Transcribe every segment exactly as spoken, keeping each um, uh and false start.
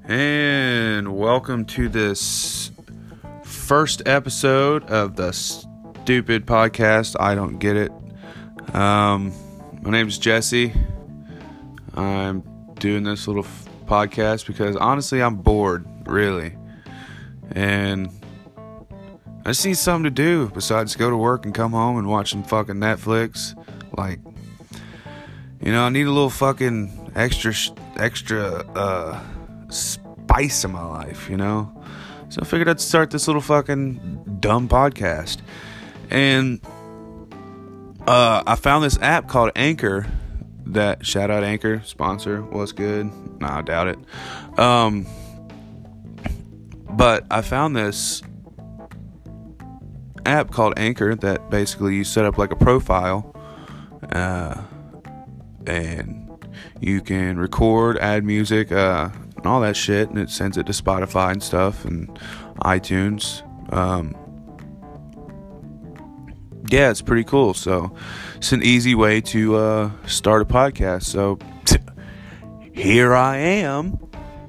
And welcome to this first episode of the stupid podcast. I don't get it. Um, my name's Jesse. I'm doing this little f- podcast because honestly, I'm bored, really. And I just need something to do besides go to work and come home and watch some fucking Netflix. Like, you know, I need a little fucking extra, extra, uh, spice in my life, you know? So I figured I'd start this little fucking dumb podcast. And uh, I found this app called Anchor that, shout out Anchor, sponsor, what's good? Nah, I doubt it. Um, but I found this app called Anchor that basically you set up like a profile, uh, and you can record, add music, uh, and all that shit, and it sends it to Spotify and stuff, and iTunes. Um, yeah, it's pretty cool. So it's an easy way to uh, start a podcast. So here I am.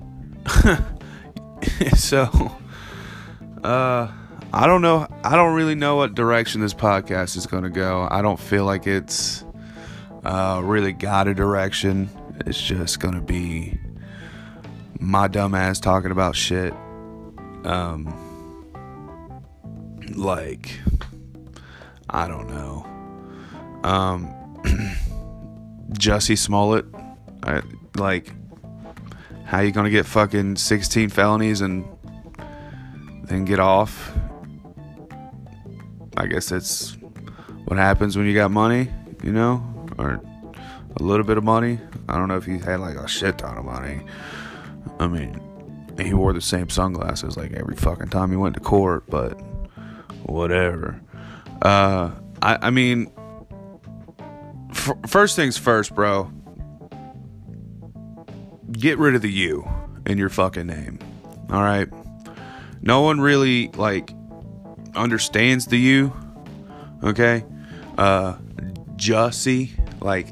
so uh, I don't know. I don't really know what direction this podcast is going to go. I don't feel like it's uh, really got a direction. It's just going to be my dumb ass talking about shit. Um, like, I don't know. Um, Jussie Smollett. I, like, how you gonna get fucking sixteen felonies and then get off? I guess that's what happens when you got money, you know? Or a little bit of money. I don't know if he had like a shit ton of money. I mean, he wore the same sunglasses like every fucking time he went to court, but whatever. Uh, I, I mean, f- first things first, bro. Get rid of the U in your fucking name. All right. No one really like understands the U. Okay. Uh, Jussie, like.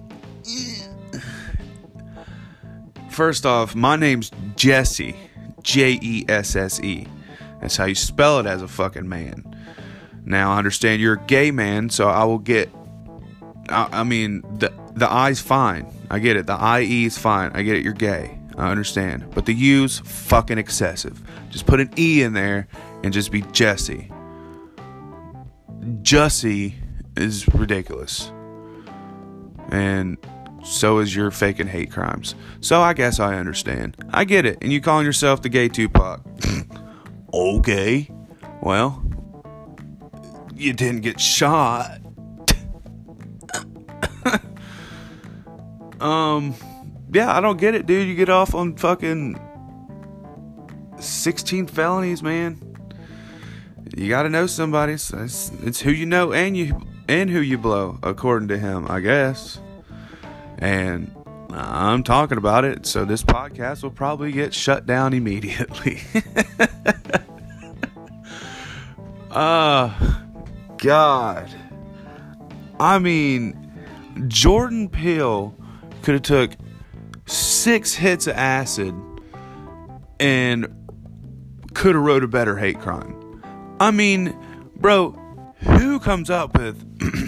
First off, my name's Jesse. J E S S E. That's how you spell it as a fucking man. Now, I understand you're a gay man, so I will get... I, I mean, the the I's fine. I get it. The I E is fine. I get it. You're gay. I understand. But the U's fucking excessive. Just put an E in there and just be Jesse. Jussie is ridiculous. And... so is your faking hate crimes. So I guess I understand. I get it. And you calling yourself the gay Tupac. Okay. Well, you didn't get shot. um, yeah, I don't get it, dude. You get off on fucking sixteen felonies, man. You gotta know somebody. It's, it's, it's who you know and you and who you blow, according to him, I guess. And I'm talking about it, so this podcast will probably get shut down immediately. uh, God. I mean, Jordan Peele could have took six hits of acid and could have wrote a better hate crime. I mean, bro, who comes up with...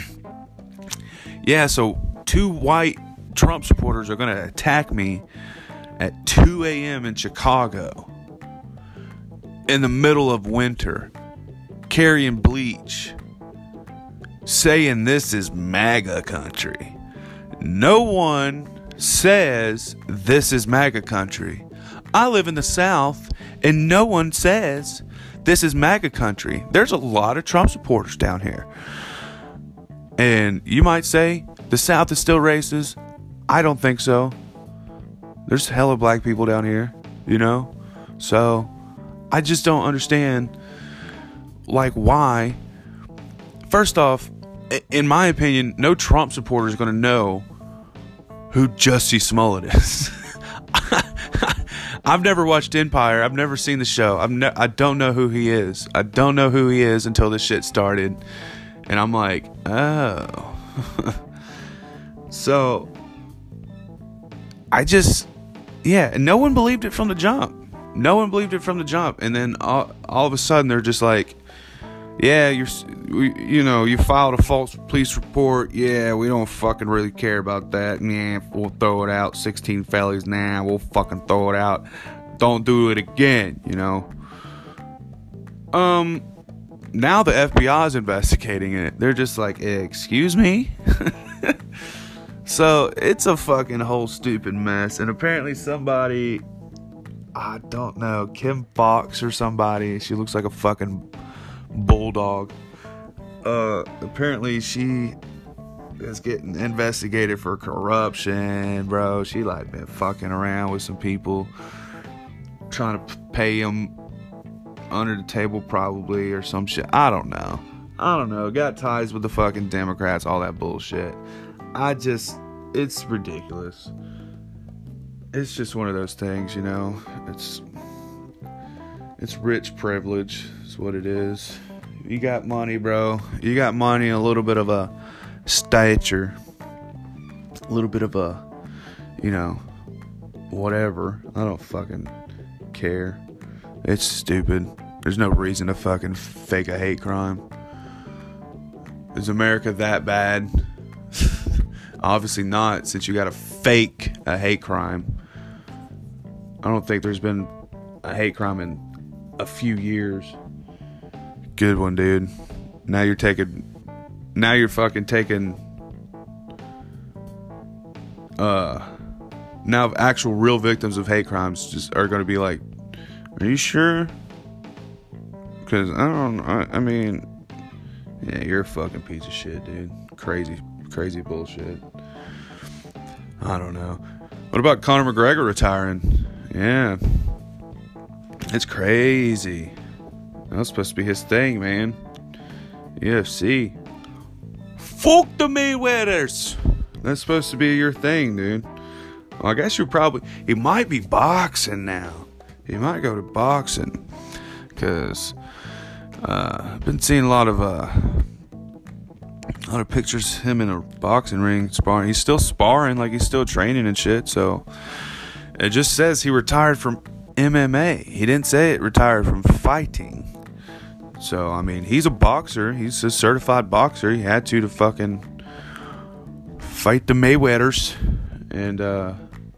yeah, so two white Trump supporters are going to attack me at two a.m. in Chicago in the middle of winter, carrying bleach, saying this is MAGA country. No one says this is MAGA country. I live in the South and no one says this is MAGA country. There's a lot of Trump supporters down here. And you might say the South is still racist. I don't think so. There's hella black people down here, you know? So, I just don't understand, like, why. First off, in my opinion, no Trump supporter is going to know who Jussie Smollett is. I've never watched Empire. I've never seen the show. I've ne- I don't know who he is. I don't know who he is until this shit started. And I'm like, oh. So, I just, yeah, and no one believed it from the jump. No one believed it from the jump. And then all, all of a sudden they're just like, yeah, you're, you know, you filed a false police report. Yeah, we don't fucking really care about that. Yeah, we'll throw it out. sixteen felonies now. Nah, we'll fucking throw it out. Don't do it again, you know. Um, now the F B I is investigating it. They're just like, excuse me? So it's a fucking whole stupid mess. And apparently somebody, I don't know, Kim Fox or somebody, she looks like a fucking bulldog. Uh, apparently she is getting investigated for corruption, bro. She like been fucking around with some people, trying to pay them under the table probably or some shit. I don't know. I don't know. Got ties with the fucking Democrats, all that bullshit. I just, it's ridiculous. It's just one of those things, you know. It's it's rich privilege is what it is. You got money, bro. You got money, a little bit of a stature, a little bit of a, you know, whatever. I don't fucking care. It's stupid. There's no reason to fucking fake a hate crime. Is America that bad? Obviously not, since you gotta fake a hate crime. I don't think there's been a hate crime in a few years. Good one, dude. Now you're taking... Now you're fucking taking... Uh... Now actual real victims of hate crimes just are gonna be like, are you sure? Because I don't... I, I mean... Yeah, you're a fucking piece of shit, dude. Crazy, crazy bullshit. I don't know. What about Conor McGregor retiring? Yeah. It's crazy. That was supposed to be his thing, man. U F C. Fuck the Mayweathers. That's supposed to be your thing, dude. Well, I guess you're probably... He might be boxing now. He might go to boxing. Because... Uh, I've been seeing a lot of... Uh, a lot of pictures of him in a boxing ring sparring. He's still sparring, like he's still training and shit. So it just says he retired from M M A. He didn't say it retired from fighting. So I mean, he's a boxer. He's a certified boxer. He had to to fucking fight the Mayweathers, and uh,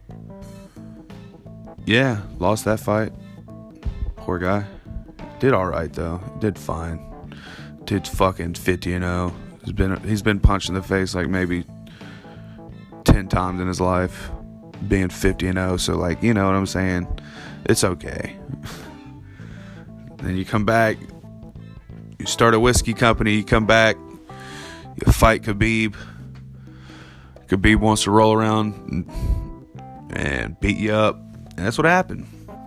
yeah, lost that fight. Poor guy. Did all right though. Did fine. Did fucking fifty and oh. He's been he's been punched in the face like maybe ten times in his life, being fifty and oh. So like, you know what I'm saying? It's okay. Then you come back, you start a whiskey company. You come back, you fight Khabib. Khabib wants to roll around and, and beat you up. And that's what happened.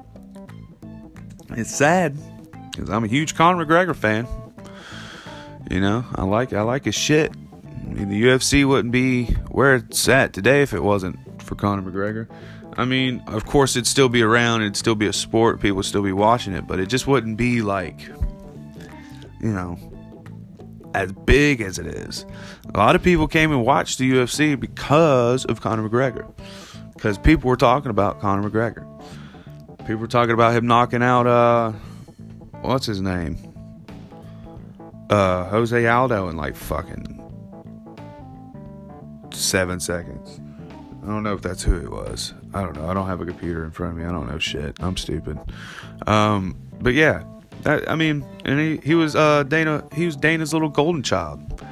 It's sad because I'm a huge Conor McGregor fan. You know, I like I like his shit. I mean, the U F C wouldn't be where it's at today if it wasn't for Conor McGregor. I mean, of course, it'd still be around. It'd still be a sport. People would still be watching it. But it just wouldn't be like, you know, as big as it is. A lot of people came and watched the U F C because of Conor McGregor. Because people were talking about Conor McGregor. People were talking about him knocking out, uh, what's his name? Uh, Jose Aldo in like fucking seven seconds. I don't know if that's who it was. I don't know. I don't have a computer in front of me. I don't know shit. I'm stupid. Um, but yeah, that, I mean, and he, he was uh Dana. He was Dana's little golden child.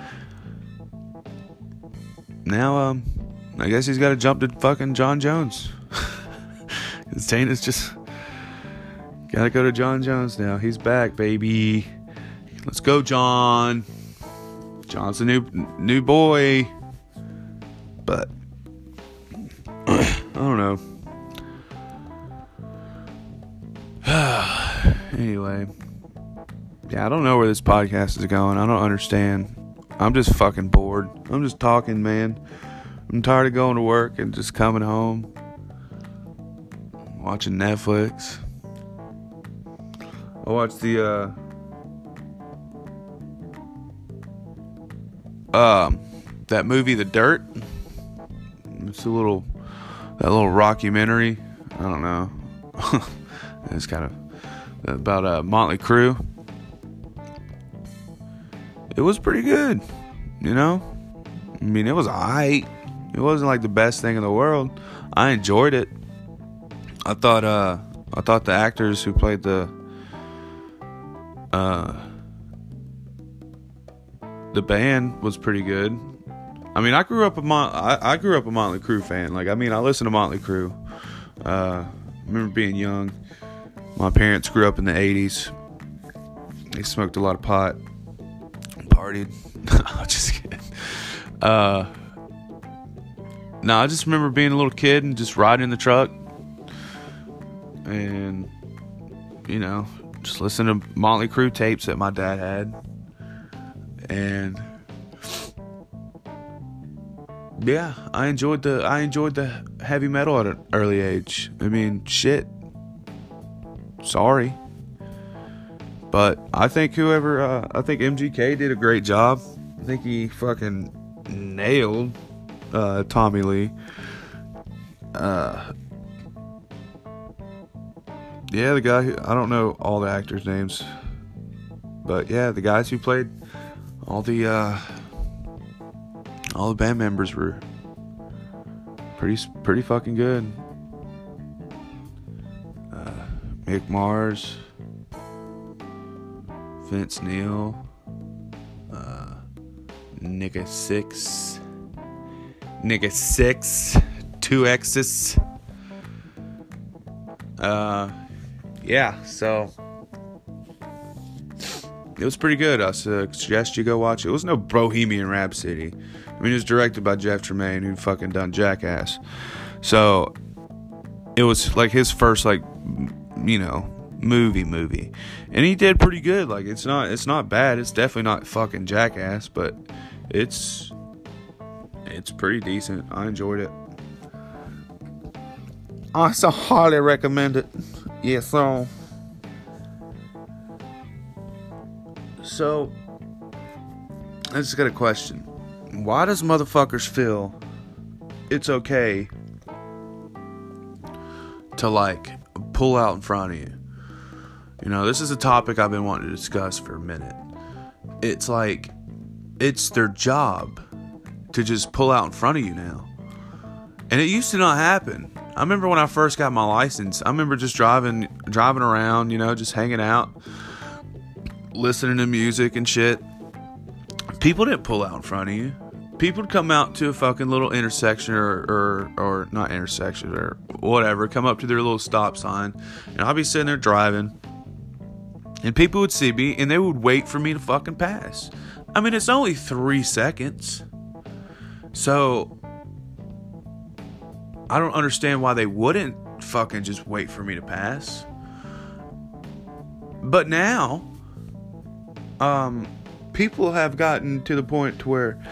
Now, um, I guess he's got to jump to fucking John Jones. Dana's just got to go to John Jones now. He's back, baby. Let's go, John. John's a new new boy. But I don't know. Anyway. Yeah, I don't know where this podcast is going. I don't understand. I'm just fucking bored. I'm just talking, man. I'm tired of going to work and just coming home, watching Netflix. I watched the uh Um, that movie, The Dirt. It's a little, that little rockumentary. I don't know. It's kind of about uh, Motley Crue. It was pretty good, you know. I mean, it was alright. It wasn't like the best thing in the world. I enjoyed it. I thought, uh, I thought the actors who played the, uh, the band was pretty good. I mean, I grew up a Mon- I, I grew up a Motley Crue fan. Like, I mean, I listened to Motley Crue. Uh, I remember being young. My parents grew up in the eighties. They smoked a lot of pot, partied. I'm just kidding. Uh, no, I just remember being a little kid and just riding in the truck, and you know, just listening to Motley Crue tapes that my dad had, and yeah, I enjoyed the I enjoyed the heavy metal at an early age. I mean, shit. Sorry, but I think whoever uh, I think M G K did a great job. I think he fucking nailed uh, Tommy Lee. Uh, yeah, the guy who, I don't know all the actors' names, but yeah, the guys who played all the uh, all the band members were pretty pretty fucking good. Uh, Mick Mars, Vince Neil, uh, Nigga Six, Nigga Six, two X's. Uh, yeah, so it was pretty good. I suggest you go watch it. It was no Bohemian Rhapsody. I mean, it was directed by Jeff Tremaine, who fucking done Jackass. So it was like his first, like, you know, movie movie, and he did pretty good. Like, it's not it's not bad. It's definitely not fucking Jackass, but it's it's pretty decent. I enjoyed it. I so highly recommend it. Yeah, so so I just got a question. Why does motherfuckers feel it's okay to, like, pull out in front of you? You know, this is a topic I've been wanting to discuss for a minute. It's like, it's their job to just pull out in front of you now. And it used to not happen. I remember when I first got my license, I remember just driving driving around, you know, just hanging out, listening to music and shit. People didn't pull out in front of you. People would come out to a fucking little intersection or, or, or not intersection or whatever, come up to their little stop sign, and I'll be sitting there driving, and people would see me, and they would wait for me to fucking pass. I mean, it's only three seconds. So I don't understand why they wouldn't fucking just wait for me to pass. But now, um, people have gotten to the point to where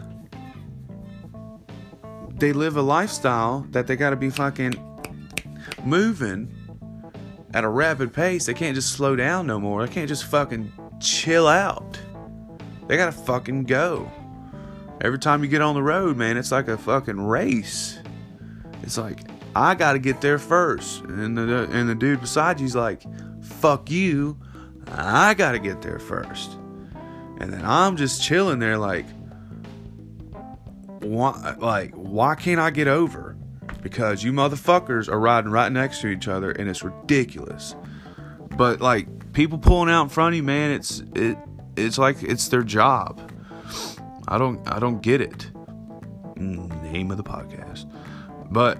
they live a lifestyle that they gotta be fucking moving at a rapid pace. They can't just slow down no more. They can't just fucking chill out. They gotta fucking go. Every time you get on the road, man, it's like a fucking race. It's like, I gotta get there first. And the, and the dude beside you's like, fuck you, I gotta get there first. And then I'm just chilling there like, why, like, why can't I get over? Because you motherfuckers are riding right next to each other, and it's ridiculous. But, like, people pulling out in front of you, man, it's it it's like it's their job. I don't I don't get it. Name of the podcast. But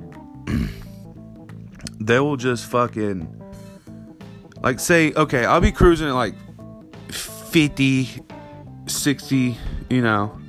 they will just fucking, like, say, okay, I'll be cruising at like fifty, sixty, you know,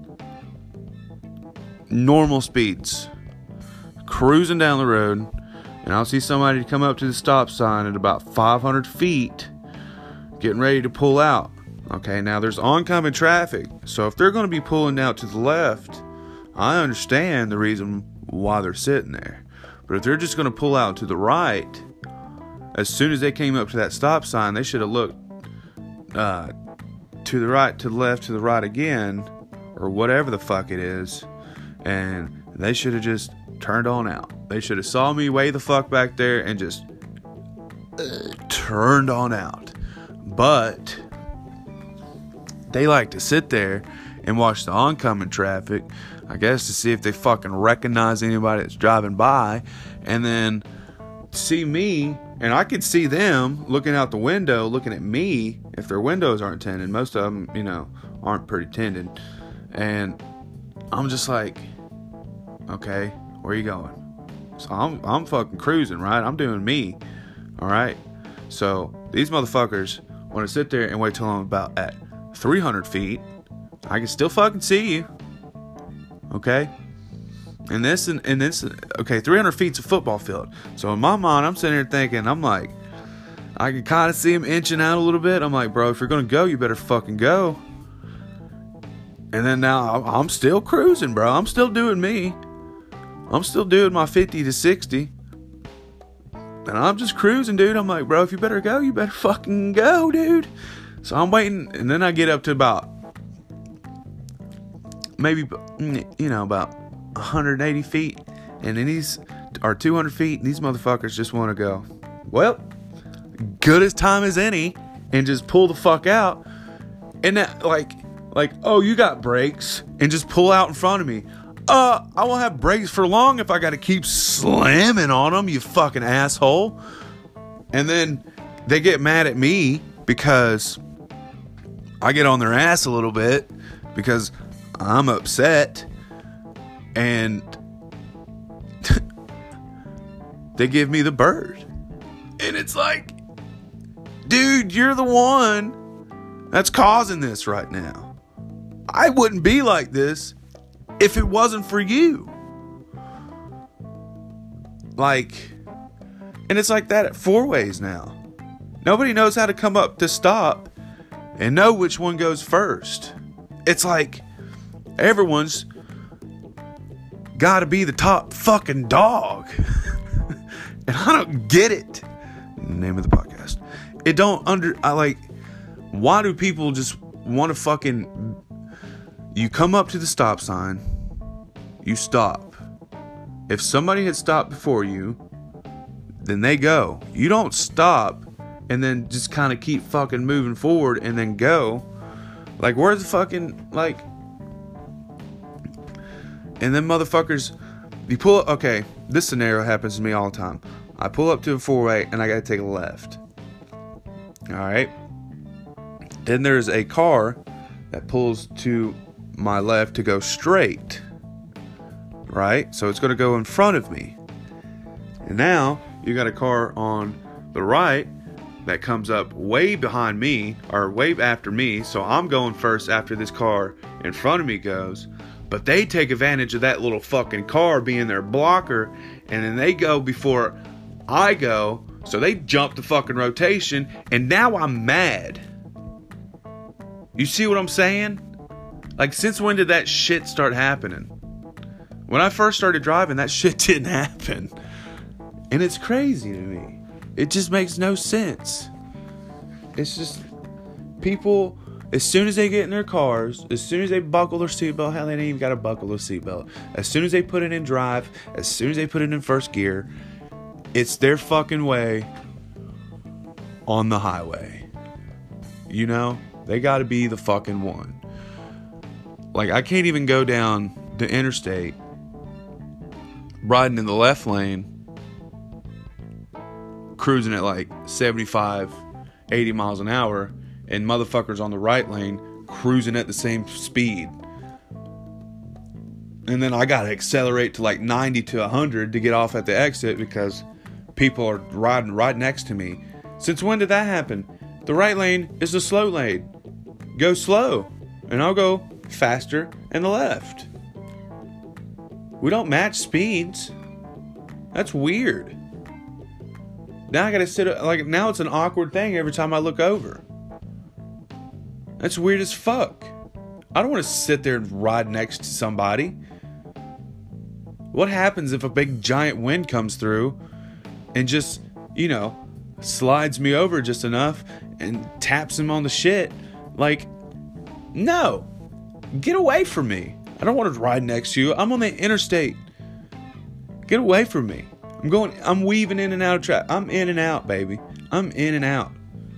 normal speeds, cruising down the road, and I'll see somebody come up to the stop sign at about five hundred feet, getting ready to pull out. Okay, now there's oncoming traffic, so if they're going to be pulling out to the left, I understand the reason why they're sitting there. But if they're just going to pull out to the right, as soon as they came up to that stop sign, they should have looked uh, to the right, to the left, to the right again, or whatever the fuck it is, and they should have just turned on out. They should have saw me way the fuck back there and just uh, turned on out. But they like to sit there and watch the oncoming traffic, I guess, to see if they fucking recognize anybody that's driving by, and then see me, and I could see them looking out the window, looking at me, if their windows aren't tinted. Most of them, you know, aren't pretty tinted. And I'm just like, okay, where are you going? So I'm, I'm fucking cruising, right? I'm doing me, all right? So these motherfuckers want to sit there and wait till I'm about at three hundred feet. I can still fucking see you, okay? And this, and, and this, okay, three hundred feet's a football field. So in my mind, I'm sitting here thinking, I'm like, I can kind of see him inching out a little bit. I'm like, bro, if you're going to go, you better fucking go. And then now I'm still cruising, bro. I'm still doing me. I'm still doing my fifty to sixty. And I'm just cruising, dude. I'm like, bro, if you better go, you better fucking go, dude. So I'm waiting. And then I get up to about, maybe, you know, about one hundred eighty feet. And then these, or two hundred feet. And these motherfuckers just want to go, well, good as time as any. And just pull the fuck out. And that, like, like, oh, you got brakes. And just pull out in front of me. Uh, I won't have brakes for long if I got to keep slamming on them, you fucking asshole. And then they get mad at me because I get on their ass a little bit because I'm upset. And they give me the bird. And it's like, dude, you're the one that's causing this right now. I wouldn't be like this if it wasn't for you. Like, and it's like that at four ways now. Nobody knows how to come up to stop and know which one goes first. It's like everyone's got to be the top fucking dog. And I don't get it. Name of the podcast. It don't under, I like, why do people just want to fucking, you come up to the stop sign, you stop. If somebody had stopped before you, then they go. You don't stop and then just kind of keep fucking moving forward and then go. Like, where's the fucking, like, and then motherfuckers, you pull up, okay, this scenario happens to me all the time. I pull up to a four-way and I gotta take a left. Alright. Then there's a car that pulls to my left to go straight. Right? So it's going to go in front of me. And now you got a car on the right that comes up way behind me, or way after me. So I'm going first after this car in front of me goes. But they take advantage of that little fucking car being their blocker. And then they go before I go. So they jump the fucking rotation. And now I'm mad. You see what I'm saying? Like, since when did that shit start happening? When I first started driving, that shit didn't happen. And it's crazy to me. It just makes no sense. It's just, people, as soon as they get in their cars, as soon as they buckle their seatbelt, hell, they ain't even got to buckle their seatbelt. As soon as they put it in drive, as soon as they put it in first gear, it's their fucking way on the highway. You know? They got to be the fucking one. Like, I can't even go down the interstate riding in the left lane, cruising at like seventy-five, eighty miles an hour, and motherfuckers on the right lane cruising at the same speed. And then I gotta accelerate to like ninety to one hundred to get off at the exit because people are riding right next to me. Since when did that happen? The right lane is the slow lane. Go slow, and I'll go faster in the left. We don't match speeds. That's weird. Now I gotta sit, like, now it's an awkward thing every time I look over. That's weird as fuck. I don't want to sit there and ride next to somebody. What happens if a big giant wind comes through and just, you know, slides me over just enough and taps him on the shit? Like, no. Get away from me. I don't want to ride next to you. I'm on the interstate. Get away from me. I'm going, I'm weaving in and out of traffic. I'm in and out, baby. I'm in and out.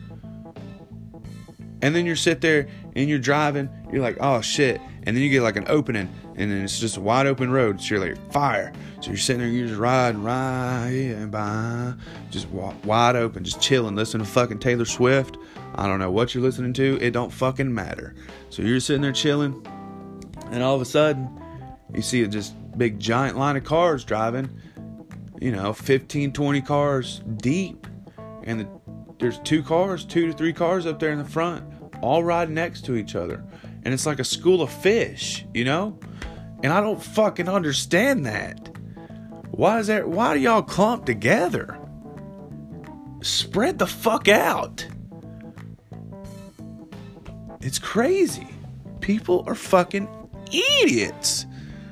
And then you're sit there and you're driving. You're like, oh shit. And then you get like an opening. And then it's just a wide open road. So you're like, fire. So you're sitting there, you're just riding, riding by. Just wide open, just chilling, listening to fucking Taylor Swift. I don't know what you're listening to. It don't fucking matter. So you're sitting there chilling. And all of a sudden, you see a just big giant line of cars driving. You know, fifteen, twenty cars deep. And the, there's two cars, two to three cars up there in the front, all riding next to each other. And it's like a school of fish, you know? And I don't fucking understand that. Why is that? Why do y'all clump together? Spread the fuck out. It's crazy. People are fucking idiots.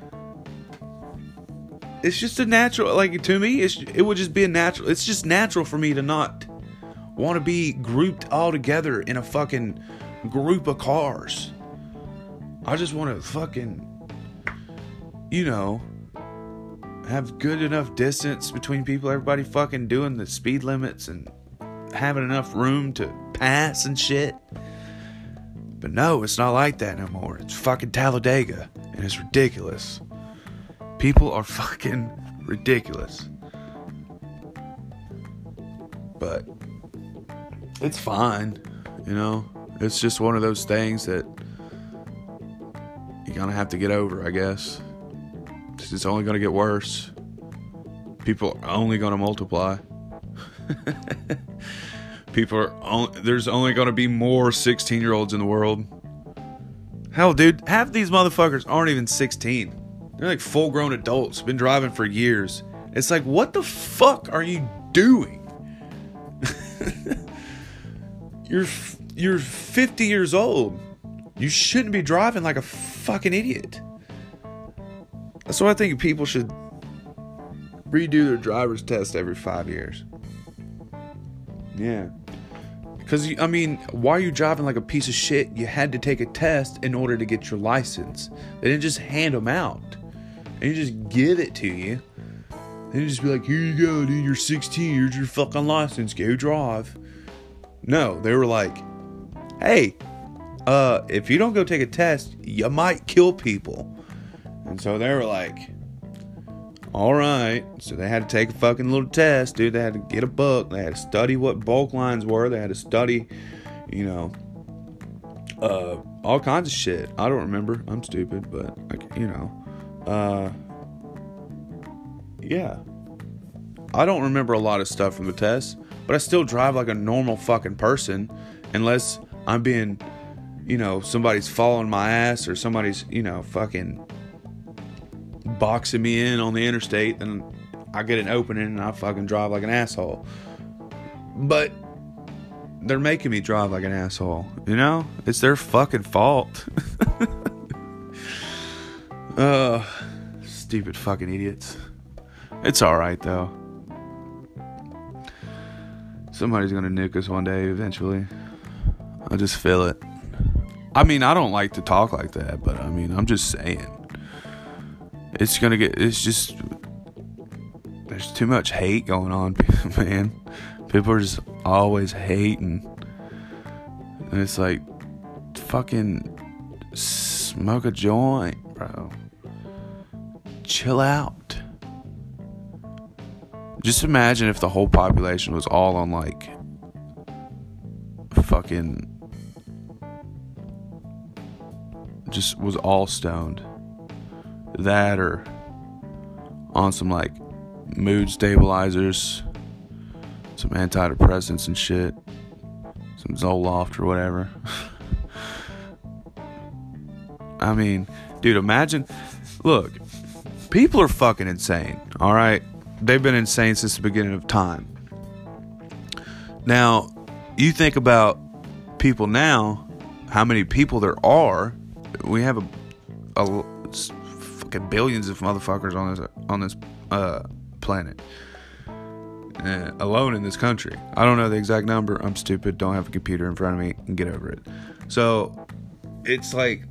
It's just a natural, like, to me, it's, it would just be a natural, it's just natural for me to not want to be grouped all together in a fucking group of cars. I just want to fucking, you know, have good enough distance between people, everybody fucking doing the speed limits and having enough room to pass and shit. But no, it's not like that no more. It's fucking Talladega, and it's ridiculous. People are fucking ridiculous. But it's fine, you know. It's just one of those things that you're gonna have to get over, I guess. It's only gonna get worse. People are only gonna multiply. People are only, there's only gonna be more sixteen year olds in the world. Hell, dude, half these motherfuckers aren't even sixteen. They're like full grown adults, been driving for years. It's like, what the fuck are you doing? you're you're fifty years old. You shouldn't be driving like a fucking idiot. That's why I think people should redo their driver's test every five years. Yeah. Because, I mean, why are you driving like a piece of shit? You had to take a test in order to get your license. They didn't just hand them out. They didn't just give it to you. They didn't just be like, here you go, dude, you're sixteen, here's your fucking license, go drive. No, they were like, hey, uh, if you don't go take a test, you might kill people. And so they were like, all right. So they had to take a fucking little test, dude. They had to get a book. They had to study what bulk lines were. They had to study, you know, uh, all kinds of shit. I don't remember. I'm stupid, but, like, you know, uh, yeah. I don't remember a lot of stuff from the test, but I still drive like a normal fucking person, unless I'm being, you know, somebody's following my ass or somebody's, you know, fucking boxing me in on the interstate, then I get an opening and I fucking drive like an asshole. But they're making me drive like an asshole, you know? It's their fucking fault. uh, stupid fucking idiots. It's alright though. Somebody's gonna nuke us one day eventually. I just feel it. I mean, I don't like to talk like that, but I mean, I'm just saying. It's gonna get, it's just, there's too much hate going on, man. People are just always hating. And it's like, fucking smoke a joint, bro. Chill out. Just imagine if the whole population was all on like fucking, just was all stoned. That or on some like mood stabilizers, some antidepressants and shit, some Zoloft or whatever. I mean, dude, imagine, look, people are fucking insane, alright? They've been insane since the beginning of time. Now, you think about people now, how many people there are. We have a, a fucking billions of motherfuckers on this on this uh, planet, uh, alone in this country. I don't know the exact number. I'm stupid. Don't have a computer in front of me, and get over it. So it's like,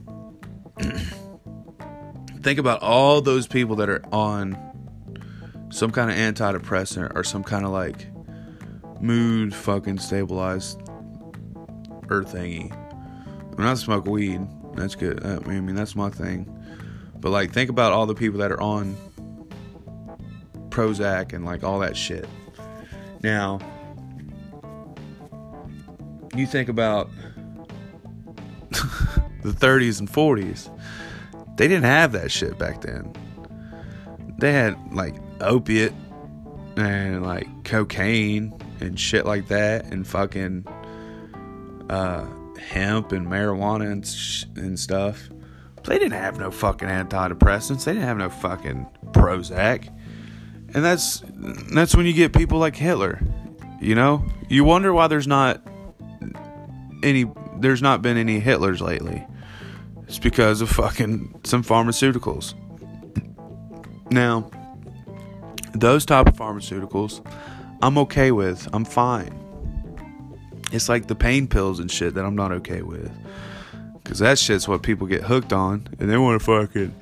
think about all those people that are on some kind of antidepressant or some kind of like mood fucking stabilized earth thingy. When I smoke weed, that's good. I mean, that's my thing. But like, think about all the people that are on Prozac and like all that shit. Now, you think about the thirties and forties. They didn't have that shit back then. They had like opiate and like cocaine and shit like that, and fucking uh, hemp and marijuana and, sh- and stuff. But they didn't have no fucking antidepressants. They didn't have no fucking Prozac. And that's that's when you get people like Hitler. You know, you wonder why there's not any. There's not been any Hitlers lately. It's because of fucking some pharmaceuticals. Now, those type of pharmaceuticals, I'm okay with. I'm fine. It's like the pain pills and shit that I'm not okay with. Because that shit's what people get hooked on. And they want to fucking...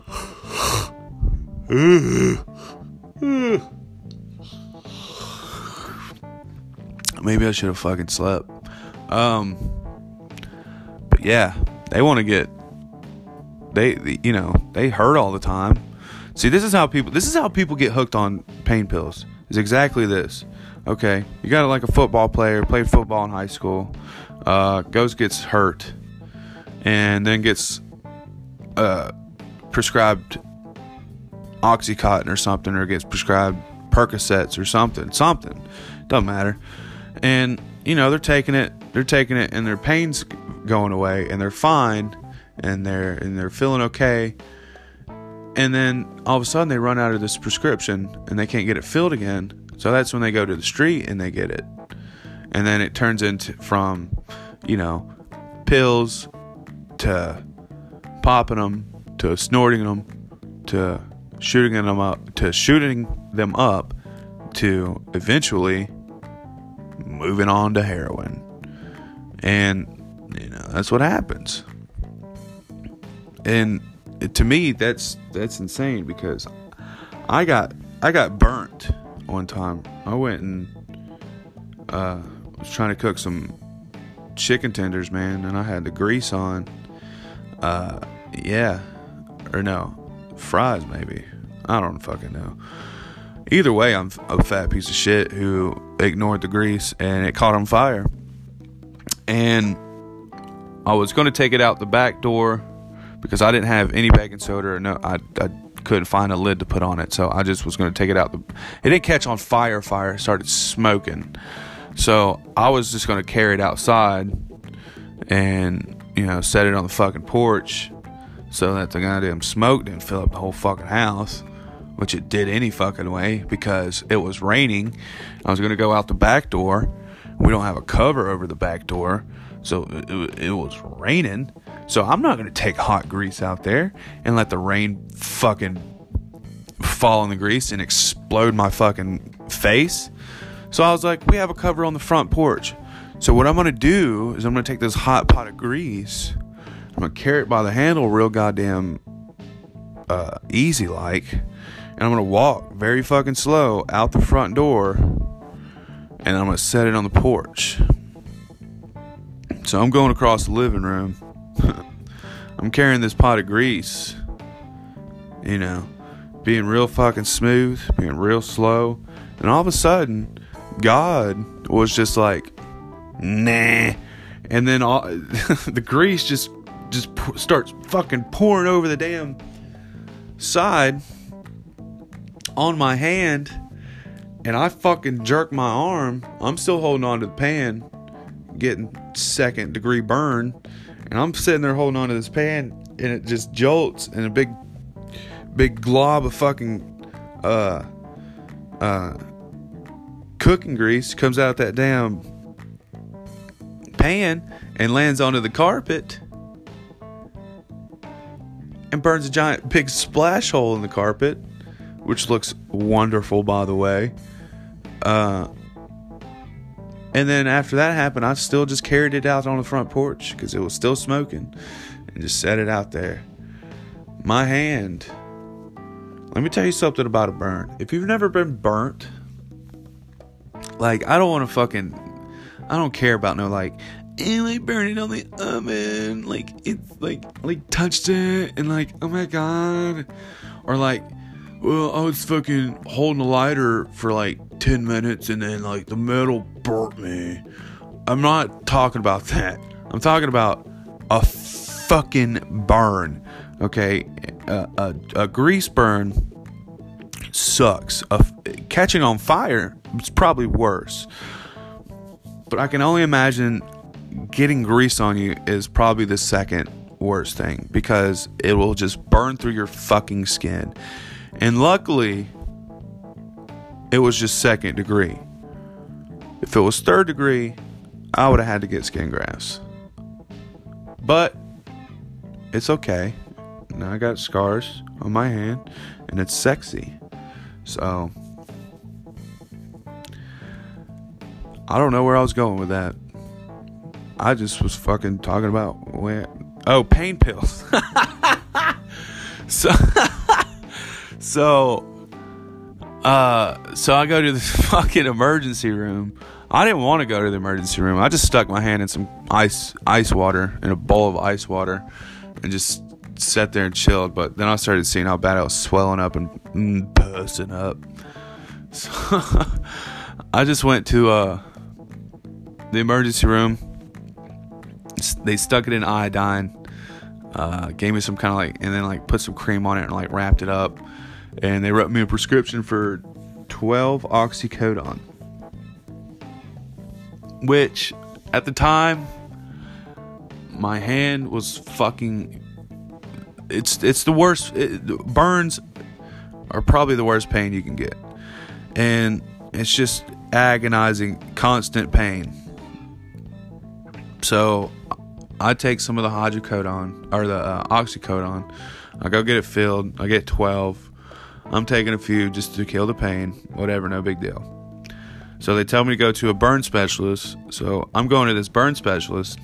Maybe I should have fucking slept. Um, but yeah, they want to get... They, you know, they hurt all the time. See, this is how people... This is how people get hooked on pain pills. It's exactly this. Okay, you got like a football player, played football in high school, uh, goes gets hurt, and then gets uh, prescribed Oxycontin or something, or gets prescribed Percocets or something, something, doesn't matter. And you know they're taking it, they're taking it, and their pain's going away, and they're fine, and they're and they're feeling okay. And then all of a sudden they run out of this prescription, and they can't get it filled again. So that's when they go to the street and they get it. And then it turns into from, you know, pills to popping them to snorting them to shooting them up to shooting them up to eventually moving on to heroin. And, you know, that's what happens. And to me, that's that's insane because I got I got burnt. One time I went and uh, was trying to cook some chicken tenders, man, and I had the grease on. Uh, yeah, or no, fries maybe. I don't fucking know. Either way, I'm a fat piece of shit who ignored the grease and it caught on fire. And I was going to take it out the back door because I didn't have any baking soda or no, I. I couldn't find a lid to put on it, so I just was going to take it out. The, it didn't catch on fire fire, it started smoking, so I was just going to carry it outside and, you know, set it on the fucking porch so that the goddamn smoke didn't fill up the whole fucking house, which it did any fucking way because it was raining. I was going to go out the back door. We don't have a cover over the back door, so it, it, it was raining. So I'm not going to take hot grease out there and let the rain fucking fall in the grease and explode my fucking face. So I was like, we have a cover on the front porch. So what I'm going to do is I'm going to take this hot pot of grease. I'm going to carry it by the handle real goddamn uh, easy like. And I'm going to walk very fucking slow out the front door. And I'm going to set it on the porch. So I'm going across the living room. I'm carrying this pot of grease, you know, being real fucking smooth, being real slow, and all of a sudden, God was just like, nah, and then all the grease just just starts fucking pouring over the damn side on my hand, and I fucking jerk my arm. I'm still holding on to the pan, getting second degree burn. And I'm sitting there holding on to this pan, and it just jolts, and a big, big glob of fucking, uh, uh, cooking grease comes out that damn pan and lands onto the carpet and burns a giant big splash hole in the carpet, which looks wonderful, by the way. Uh, And then after that happened, I still just carried it out on the front porch because it was still smoking and just set it out there. My hand. Let me tell you something about a burn. If you've never been burnt, Like, I don't want to fucking, I don't care about no, like, and I burned it on the oven, like, it's, like, like, touched it, and, like, oh my god, or, like, well, I was fucking holding a lighter for, like, ten minutes, and then, like, the metal burnt me. I'm not talking about that. I'm talking about a fucking burn, okay? A, a, a grease burn sucks. A, catching on fire is probably worse. But I can only imagine getting grease on you is probably the second worst thing, because it will just burn through your fucking skin. And luckily, it was just second degree. If it was third degree, I would have had to get skin grafts. But it's okay. Now I got scars on my hand, and it's sexy. So I don't know where I was going with that. I just was fucking talking about when, oh, pain pills. so so uh so I go to the fucking emergency room. I didn't want to go to the emergency room. I just stuck my hand in some ice ice water, in a bowl of ice water, and just sat there and chilled. But then I started seeing how bad I was swelling up and mm, busting up. So I just went to uh, the emergency room. They stuck it in iodine, uh, gave me some kind of like, and then like put some cream on it and like wrapped it up. And they wrote me a prescription for twelve oxycodone, which at the time my hand was fucking, it's it's the worst. It, burns are probably the worst pain you can get, and it's just agonizing, constant pain. So I take some of the hydrocodone, or the uh, oxycodone. I go get it filled. I get twelve. I'm taking a few just to kill the pain. Whatever, no big deal. So they tell me to go to a burn specialist. So I'm going to this burn specialist.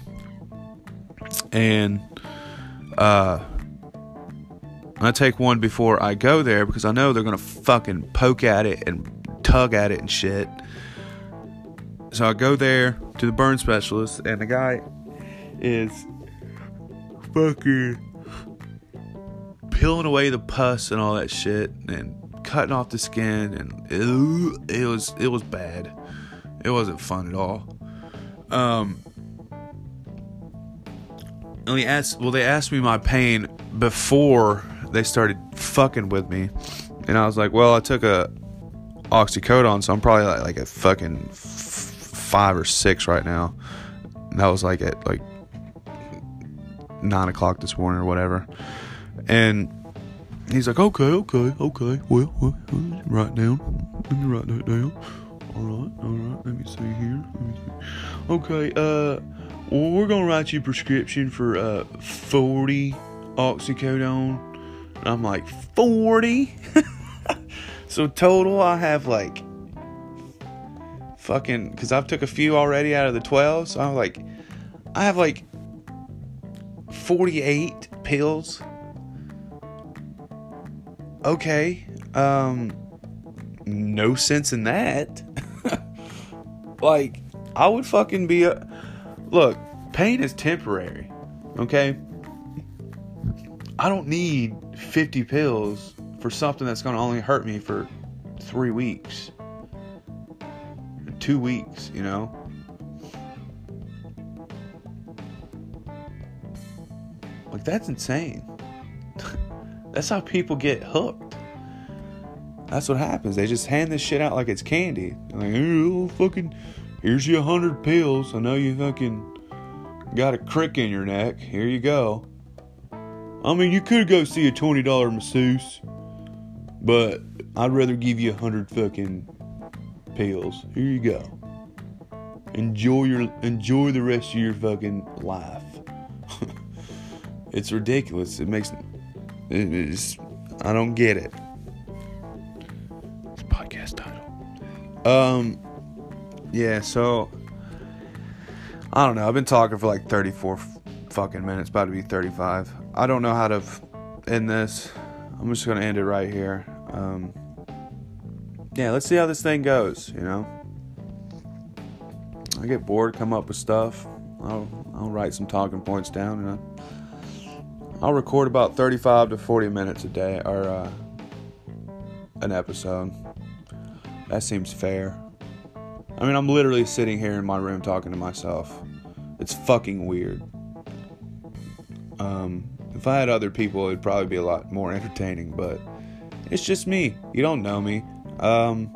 And uh, I take one before I go there, because I know they're going to fucking poke at it and tug at it and shit. So I go there to the burn specialist, and the guy is fucking peeling away the pus and all that shit, and cutting off the skin, and it, it was it was bad. It wasn't fun at all. Um, and they asked, well, they asked me my pain before they started fucking with me, and I was like, well, I took a oxycodone, so I'm probably like, like a fucking f- five or six right now. And that was like at like nine o'clock this morning or whatever. And he's like, okay, okay, okay. Well, well, well write down. Let me write that down. All right, all right. Let me see here. Let me see. Okay, uh, well, we're gonna write you a prescription for uh forty oxycodone. And I'm like, forty? So total, I have like fucking, because I've took a few already out of the twelve. So I'm like, I have like forty-eight pills. Okay, um, no sense in that. Like, I would fucking be a, look, pain is temporary, okay? I don't need fifty pills for something that's going to only hurt me for three weeks. Two weeks, you know? Like, that's insane. That's how people get hooked. That's what happens. They just hand this shit out like it's candy. They're like, oh, fucking, here's your hundred pills. I know you fucking got a crick in your neck. Here you go. I mean, you could go see a twenty dollar masseuse, but I'd rather give you a hundred fucking pills. Here you go. Enjoy your enjoy the rest of your fucking life. It's ridiculous. It makes it is. I don't get it. It's a podcast title. Um. Yeah. So I don't know. I've been talking for like thirty-four fucking minutes. About to be thirty-five. I don't know how to end this. I'm just gonna end it right here. Um. Yeah. Let's see how this thing goes. You know. I get bored, come up with stuff. I'll I'll write some talking points down, and I, I'll record about thirty-five to forty minutes a day, or uh, an episode. That seems fair. I mean, I'm literally sitting here in my room talking to myself. It's fucking weird. Um, if I had other people, it'd probably be a lot more entertaining, but it's just me. You don't know me. Um,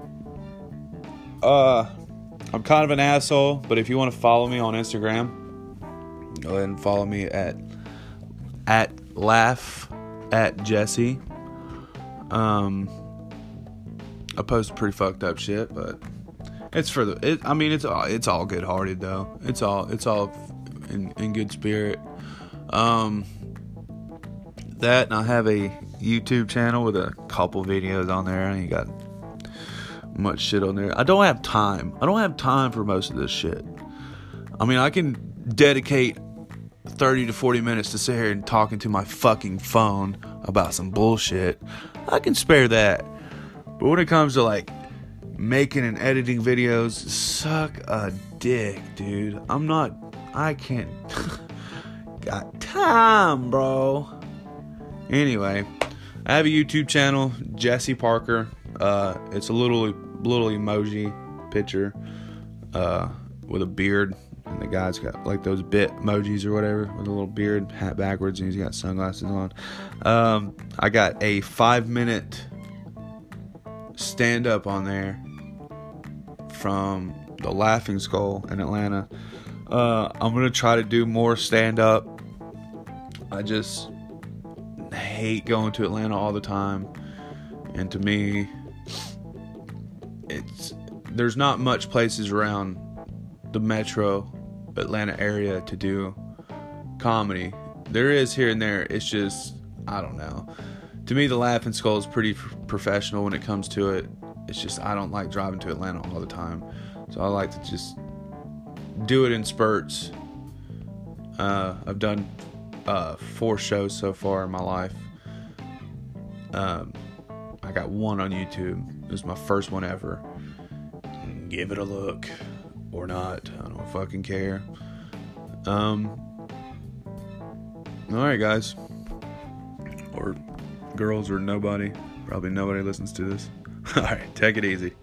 uh, I'm kind of an asshole, but if you want to follow me on Instagram, go ahead and follow me at at laugh at Jesse. Um, I post pretty fucked up shit, but it's for the. It, I mean, it's all it's all good hearted though. It's all it's all in in good spirit. Um, that and I have a YouTube channel with a couple videos on there. I ain't got much shit on there. I don't have time. I don't have time for most of this shit. I mean, I can dedicate thirty to forty minutes to sit here and talking to my fucking phone about some bullshit. I can spare that. But when it comes to like making and editing videos, suck a dick, dude. I'm not, I can't, got time, bro. Anyway, I have a YouTube channel, Jesse Parker. Uh, it's a little, little emoji picture, uh, with a beard. And the guy's got like those bit emojis or whatever with a little beard, hat backwards, and he's got sunglasses on. Um, I got a five minute stand up on there from the Laughing Skull in Atlanta. Uh, I'm gonna try to do more stand up. I just hate going to Atlanta all the time, and to me, it's there's not much places around the metro Atlanta area to do comedy. There is here and there. It's just, I don't know. To me, the Laughing Skull is pretty f- professional when it comes to it. It's just, I don't like driving to Atlanta all the time. So I like to just do it in spurts. Uh, I've done uh, four shows so far in my life. Um, I got one on YouTube. It was my first one ever. Give it a look. Or not. I don't fucking care. Um. Alright, guys. Or girls or nobody. Probably nobody listens to this. Alright, take it easy.